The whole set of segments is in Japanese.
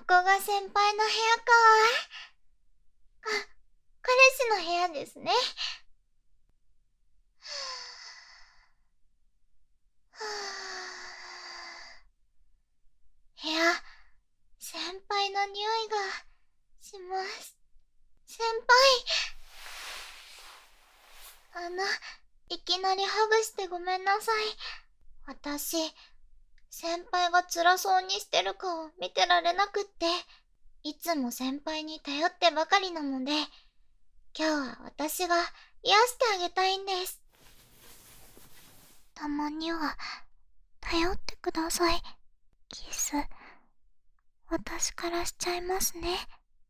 こが先輩の部屋か。彼氏の部屋ですね。部屋、先輩の匂いがします。先輩、いきなりハグしてごめんなさい。私、先輩が辛そうにしてる顔見てられなくって、いつも先輩に頼ってばかりなので、今日は私が癒してあげたいんです。たまには頼ってください。キス、私からしちゃいますね。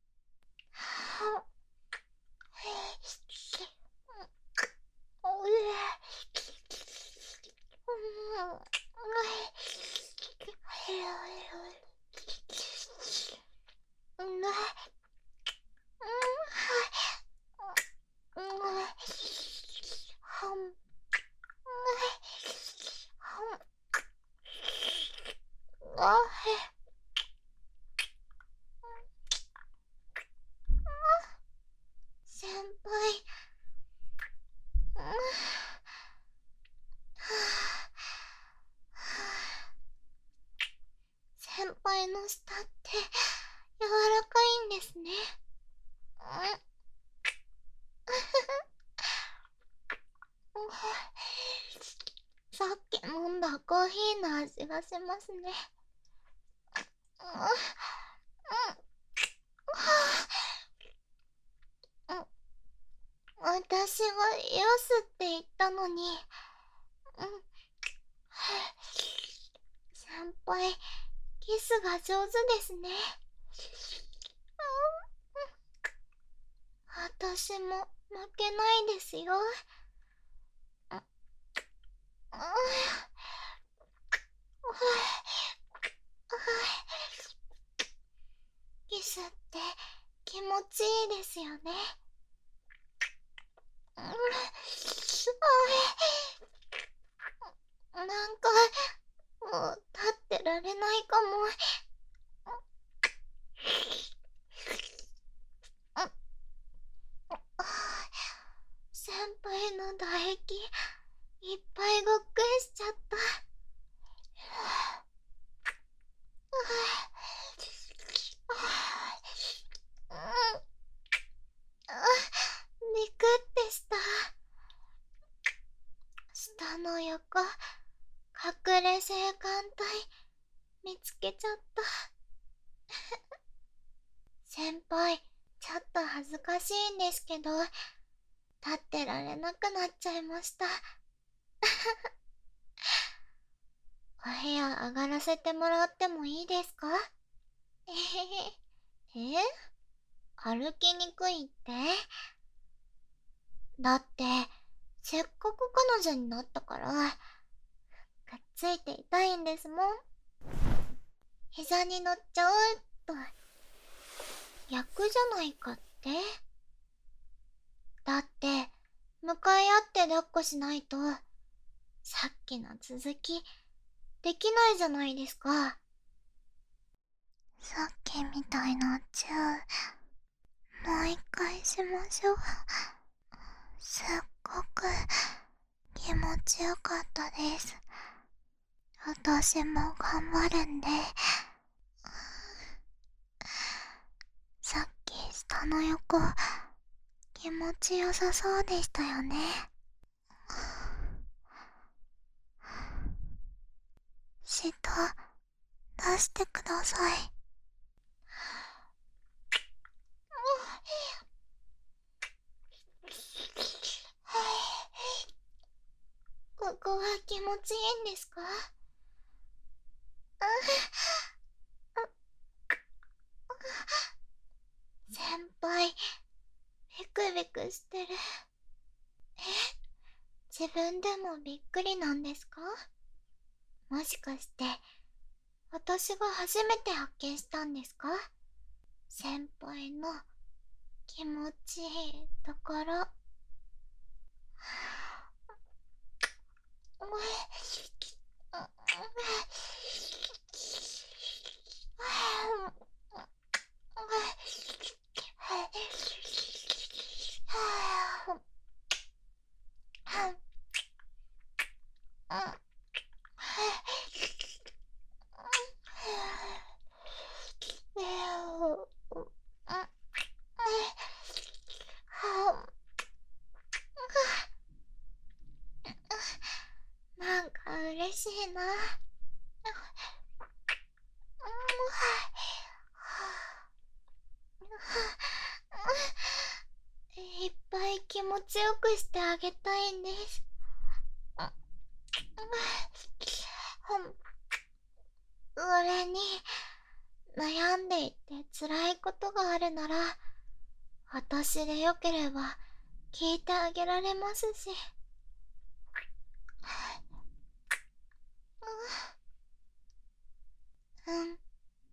先輩、先輩の舌って柔らかいんですね。さっき飲んだコーヒーの味がしますね。私が癒すって言ったのに。先輩、キスが上手ですね。私も負けないですよ。キスって気持ちいいですよね。なんか、もう立ってられないかも。先輩の唾液いっぱいごっくんしちゃった。ビクってした。下の横、隠れ性感帯見つけちゃった。先輩、ちょっと恥ずかしいんですけど、立ってられなくなっちゃいました。お部屋上がらせてもらってもいいですか？えへへ。歩きにくいって？だって、せっかく彼女になったから、くっついていたいんですもん。膝に乗っちゃうと、役じゃないかって？だって、向かい合って抱っこしないと、さっきの続き、できないじゃないですか。さっきみたいなチュー、もう一回しましょう。すっごく気持ちよかったです。私も頑張るんで。さっき下の横、気持ちよさそうでしたよね。舌、出してください。ここは気持ちいいんですか？先輩、ビクビクしてる。え、自分でもびっくりなんですか？もしかして、私が初めて発見したんですか？先輩の気持ちいいところ。 いな。いっぱい気持ちよくしてあげたいんです。それに、悩んでいて辛いことがあるなら、私でよければ聞いてあげられますし。うん、うん。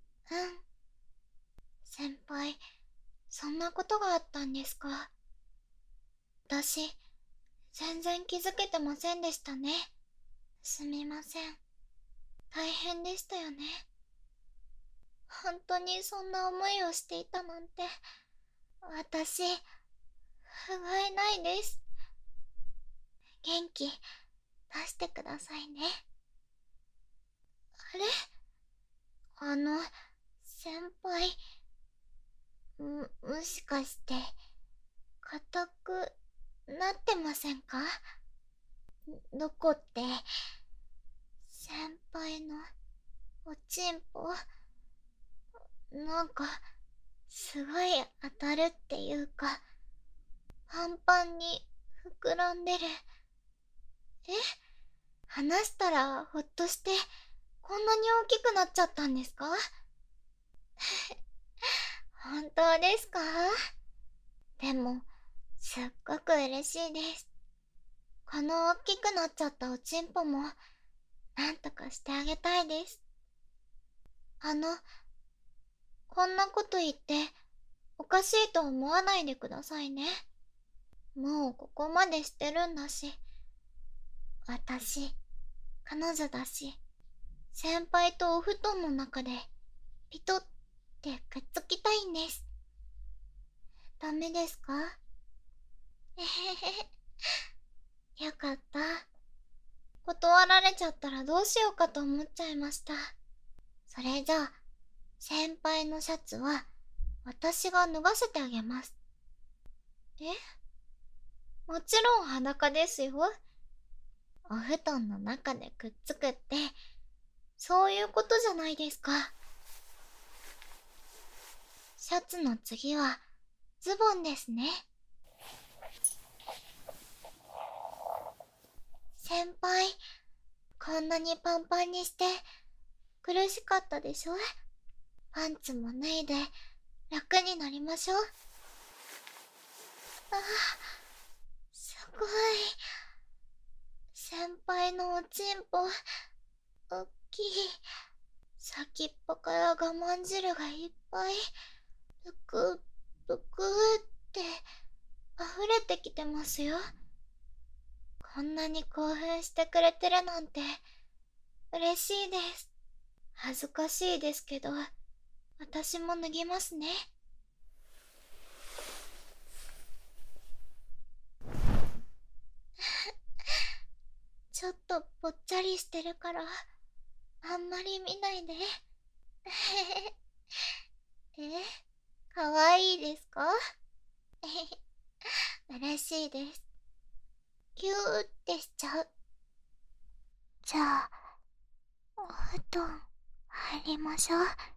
先輩、そんなことがあったんですか？私、全然気づけてませんでしたね。すみません。大変でしたよね。本当にそんな思いをしていたなんて、私、不甲斐ないです。元気出してくださいね。あれ、先輩、もしかして、硬くなってませんか？どこって、先輩のおちんぽ、なんか、すごい当たるっていうか、パンパンに膨らんでる。え、話したらほっとして、こんなに大きくなっちゃったんですか？本当ですか？でも、すっごく嬉しいです。この大きくなっちゃったおちんぽも、なんとかしてあげたいです。あの、こんなこと言って、おかしいと思わないでくださいね。もうここまでしてるんだし。私、彼女だし、先輩とお布団の中で、ピトってくっつきたいんです。ダメですか？えへへ。よかった。断られちゃったらどうしようかと思っちゃいました。それじゃあ、先輩のシャツは、私が脱がせてあげます。え？もちろん裸ですよ。お布団の中でくっつくって、そういうことじゃないですか。シャツの次は、ズボンですね。先輩、こんなにパンパンにして、苦しかったでしょ？パンツも脱いで、楽になりましょう。あ、すごい。先輩のおちんぽ、おっきい。先っぽから我慢汁がいっぱい、ぷくぷくって溢れてきてますよ。こんなに興奮してくれてるなんて嬉しいです。恥ずかしいですけど、私も脱ぎますね。ちょっとぽっちゃりしてるからあんまり見ないで。え、かわいいですか？嬉しいです。キューってしちゃう。じゃあ、お布団入りましょう。